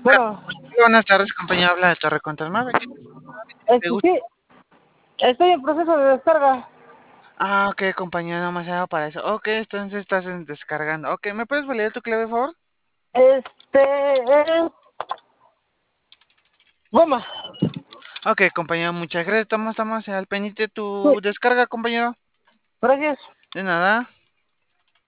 Bueno, Buenas tardes, compañero. Habla de Torre Control Maverick. ¿Te gusta? sí, estoy en proceso de descarga. Ah, ok, compañero, demasiado para eso. Ok, entonces estás descargando. Ok, ¿me puedes validar tu clave, por favor? Es goma. Ok, compañero, muchas gracias. Estamos al pendiente de Sí, tu descarga, compañero. gracias. De nada.